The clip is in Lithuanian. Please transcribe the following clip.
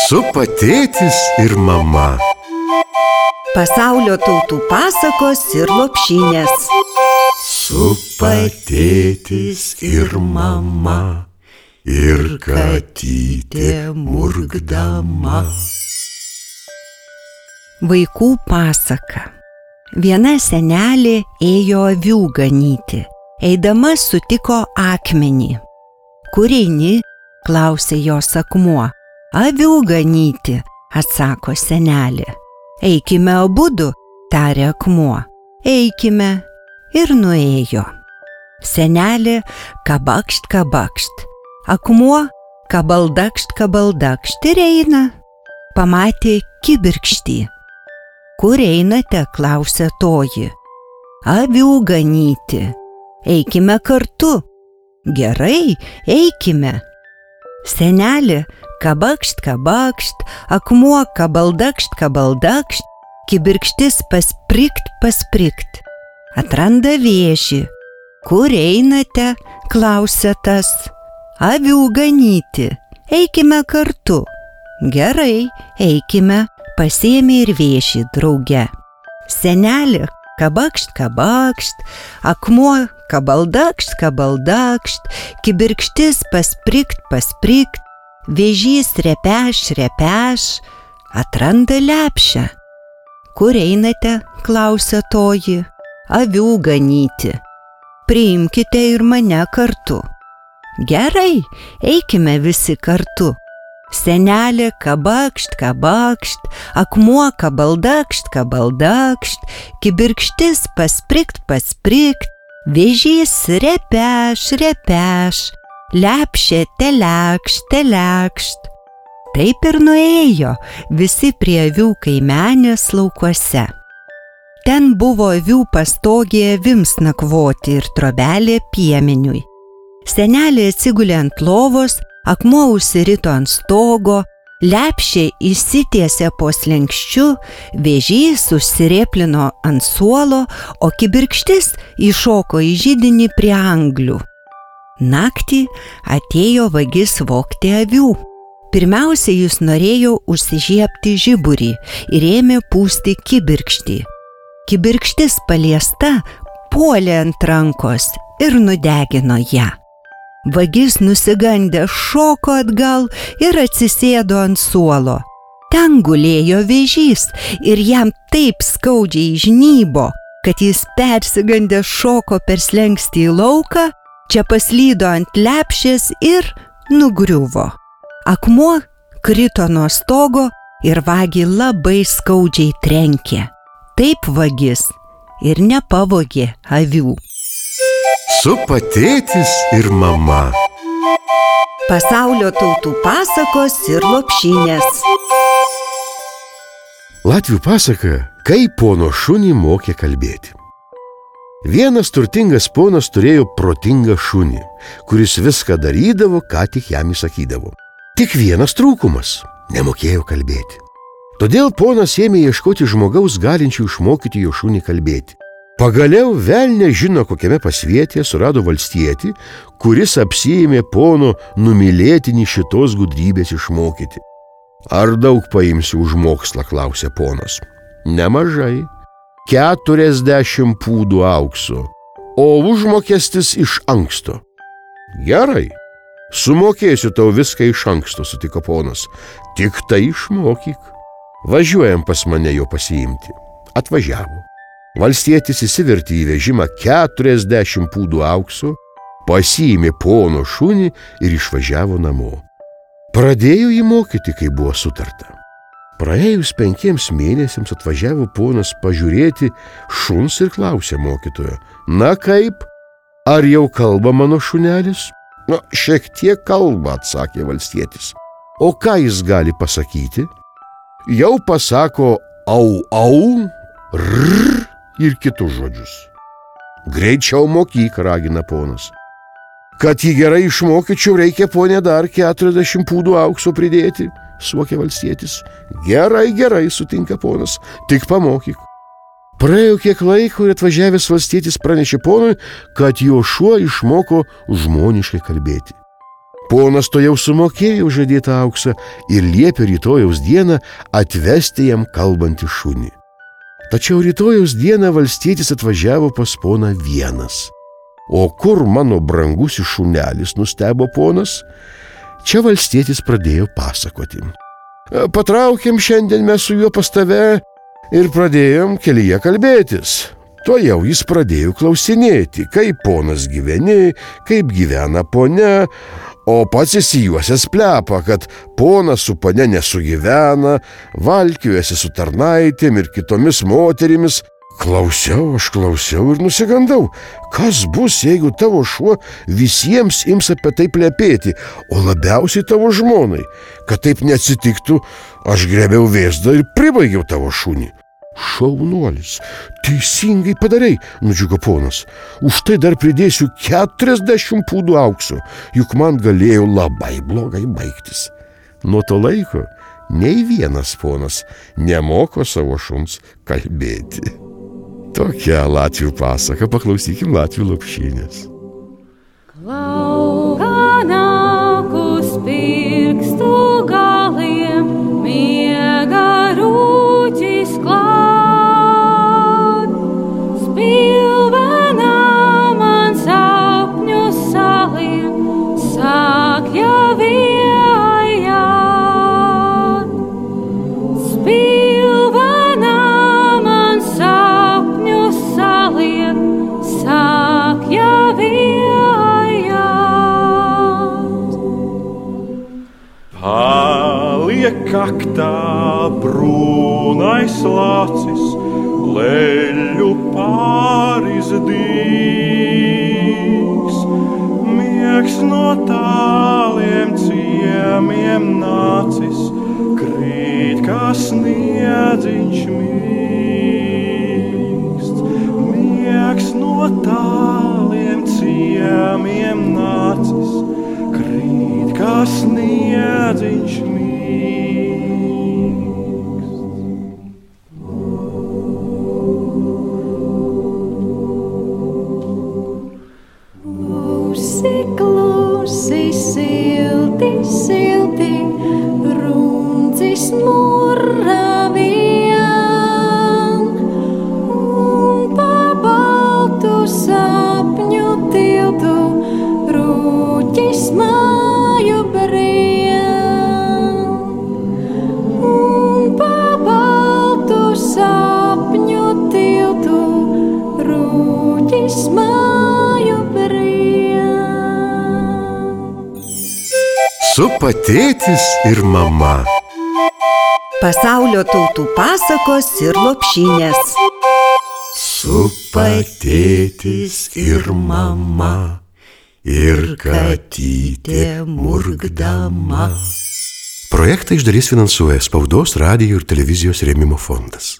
Supa tėtis ir mama. Pasaulio tautų pasakos ir lopšinės. Supa tėtis ir mama, ir katytė murkdama. Vaikų pasaka. Viena senelė ėjo avių ganyti. Eidama sutiko akmenį. Kur eini? Klausė jos akmuo. Avių ganyti, atsako senelė. Eikime abudu, tarė akmuo. Eikime. Ir nuėjo. Senelė kabakšt, kabakšt. Akmuo kabaldakšt, kabaldakšt ir eina. Pamatė kibirkštį. Kur einate, klausė toji. Avių ganyti. Eikime kartu. Gerai, eikime. Senelė kabakšt, kabakšt, akmuo kabaldakšt, kabaldakšt, kibirkštis pasprikt, pasprikt. Atranda vėžį. Kur einate, klausė tas. Avių ganyti. Eikime kartu. Gerai, eikime, pasiėmė ir vėžį drauge. Senelė kabakšt, kabakšt, akmuo kabaldakšt, kabaldakšt, kibirkštis pasprikt, pasprikt, vėžys repeš, repeš, atranda lepšę. Kur einate, klausė toji. Avių ganyti. Priimkite ir mane kartu. Gerai, eikime visi kartu. Senelė kabakšt, kabakšt, akmuo kabaldakšt, kabaldakšt, kibirkštis pasprikt, pasprikt, vėžys repeš, repeš, lepšė telekšt, telekšt. Taip ir nuėjo visi prie avių kaimenės laukuose. Ten buvo avių pastogė avims nakvoti ir trobelė piemeniui. Senelė atsigulė ant lovos, akmuo užsirito ant stogo, lepšė įsitiesė po slenkščiu, vėžys užsirėplino ant suolo, o kibirkštis įšoko į židinį prie anglių. Naktį atėjo vagis vogti avių. Pirmiausia, jis norėjo užsižiebti žiburį ir ėmė pūsti kibirkštį. Kibirkštis paliesta puolė ant rankos ir nudegino ją. Vagis nusigandė šoko atgal ir atsisėdo ant suolo. Ten gulėjo vėžys ir jam taip skaudžiai žnybo, kad jis persigandė šoko per slenkstį į lauką, čia paslydo ant lepšės ir nugriuvo. Akmuo krito nuo stogo ir vagį labai skaudžiai trenkė. Taip vagis ir nepavogė avių. Supa tėtis ir mama. Pasaulio tautų pasakos ir lopšinės. Latvių pasaka, kaip pono šunį mokė kalbėti. Vienas turtingas ponas turėjo protingą šunį, kuris viską darydavo, ką tik jam įsakydavo. Tik vienas trūkumas – nemokėjo kalbėti. Todėl ponas ėmė ieškoti žmogaus galinčių išmokyti jo šunį kalbėti. Pagaliau velnias žino kokiame pasvietėje surado valstietį, kuris apsiėmė pono numylėtinį šitos gudrybės išmokyti. Ar daug paimsi už mokslą, klausė ponas. Nemažai. 40 pūdų aukso, o užmokestis iš anksto. Gerai, sumokėsiu tau viską iš anksto, sutiko ponas. Tik tai išmokyk. Važiuojam pas mane jo pasiimti. Atvažiavo. Valstietis įsivertė į vežimą 40 pūdų aukso, pasiėmė pono šunį ir išvažiavo namo. Pradėjo jį mokyti, kai buvo sutarta. Praėjus 5 mėnesiams atvažiavo ponas pažiūrėti šuns ir klausė mokytojo. Na kaip? Ar jau kalba mano šunelis? Na, šiek tiek kalba, atsakė valstietis. O ką jis gali pasakyti? Jau pasako au, au, rrr ir kitus žodžius. Greičiau mokyk, ragina ponas. Kad jį gerai išmokyčiau, reikia, ponė, dar 40 pūdų aukso pridėti, suokė valstietis. Gerai, gerai, sutinka ponas, tik pamokyk. Praėjo kiek laiko ir atvažiavęs valstietis pranešė ponui, kad jo šuo išmoko žmoniškai kalbėti. Ponas to jau sumokėjo žadėtą auksą ir liepė rytojaus dieną atvesti jam kalbantį šunį. Tačiau rytojaus dieną valstietis atvažiavo pas poną vienas. O kur mano brangusis šunelis, nustebo ponas? Čia valstietis pradėjo pasakoti. Patraukėm šiandien mes su juo pas tave ir pradėjom kelyje kalbėtis. Tuojau jis pradėjo klausinėti, kaip ponas gyveni, kaip gyvena ponia, o pats įsijuosęs plepa, kad ponas su ponia nesugyvena, valkiuojasi su tarnaitėm ir kitomis moterimis. Klausiau ir nusigandau, kas bus, jeigu tavo šuo visiems ims apie tai plepėti, o labiausiai tavo žmonai. Kad taip neatsitiktų, aš grėbiau vėzdą ir pribaigiau tavo šunį. Šaunuolis, teisingai padarei, nudžiugo ponas. Už tai dar pridėsiu 40 pūdų aukso, juk man galėjo labai blogai baigtis. Nuo to laiko nei vienas ponas nemoko savo šuns kalbėti. Tokia latvių pasaka, paklausykim latvių lopšinės. Klauganakus pirkstu galiem miega rūķis klāt. Spilvenā man sapņu saliem sāk jau iejāt. Spilvenā man sapņu saliem sāk jau iejāt. Paliek kaktā brūnais lacis, leļu pārizdīgs. Miegs no tāliem ciemiem nācis, krīt kā sniedziņš mīksts. Miegs no tāliem ciemiem nācis, krīt kā sniedziņš mīksts. Klusi, silti, silti, runcis murra vien. Un pa baltu sapņu tiltu rūķis māju brien. Un pa baltu sapņu tiltu rūķis māju brien. Supa tėtis ir mama. Pasaulio tautų pasakos ir lopšinės. Supa tėtis ir mama ir katytė murkdama. Projektą iš dalies finansuoja Spaudos, radijo ir televizijos rėmimo fondas.